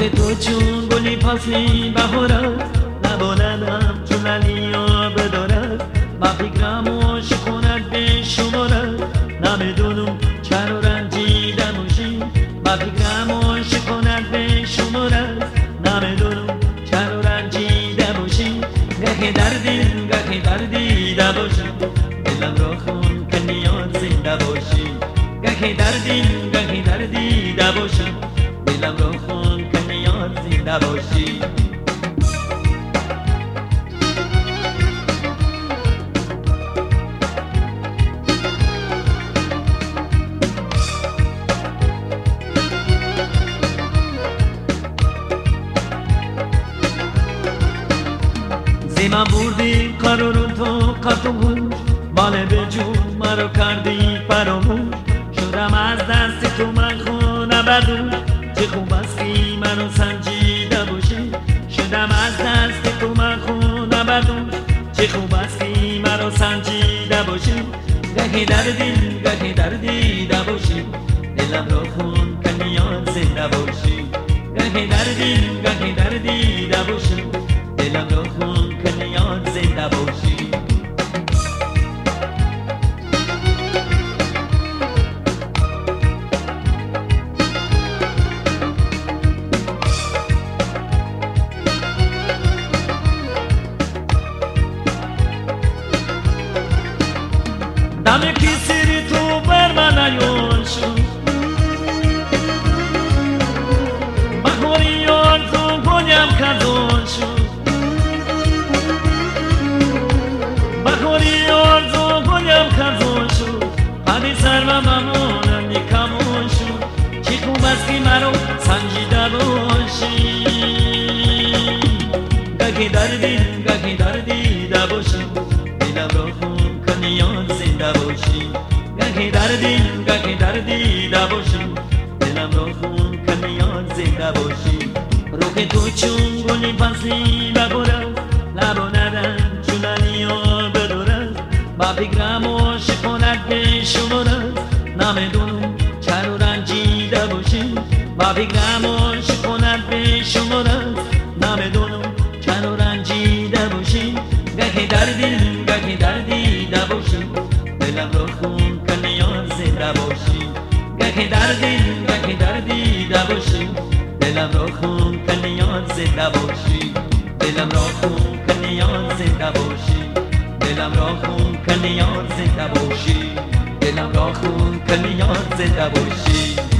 تو چون گلی فصلی بهارت، نباندم چون علیا بدارد. با فکرم عاشق کند به شمارت، نمیدونم چرا رنجیده باشی. با فکرم عاشق کند به شمارت، نمیدونم چرا رنجیده باشی. گهی دردیده باشی، دلم را خون که نیاز زنده باشی. گهی دردیده باشی، دلم را خون که نیاز زنده باشی. زیما بردی قرار تو قطعوش، باله به جون مرا کردی فراموش. شدم از دست تو من خونه بدوش، چه خوب است که منو سنجیده باشی. شدم از دست تو من خونه بدوش، چه خوب است که مرا سنجیده باشی. گهی دردیده باشی، دلم را خون که نیاز زنده باشی. گهی دردیده باشی، دلم را خون که نیاز زنده باشی. دم کسی تو بر من نیان شد، بخوری آرزو کنیم کدان شد. بخوری آرزو کنیم کدان شد، پدی سر و ممونم نیکمون شد. چی خوب است که مرا سنجیده باشی. گهی دردیده باشی، دلم را خون که نیاز زنده باشی. گهی دردیده باشی، دلم را خون که نیاز زنده باشی. روح تو چون گلی فصلی ببارد، لبا ندم چون علیا بدارد. با فکرم عاشق کند به شمارد، نمیدونم چرا رنجیده باشی. با فکرم عاشق کند به شمارد، نمیدونم چرا رنجیده باشی. گهی دردیده باشی، دلم را خون که نیاز زنده باشی. گهی دردیده باشی، دلم را خون که نیاز زنده باشی. دلم را خون که نیاز زنده باشی. دلم را خون که نیاز زنده باشی. دلم را خون که نیاز زنده باشی.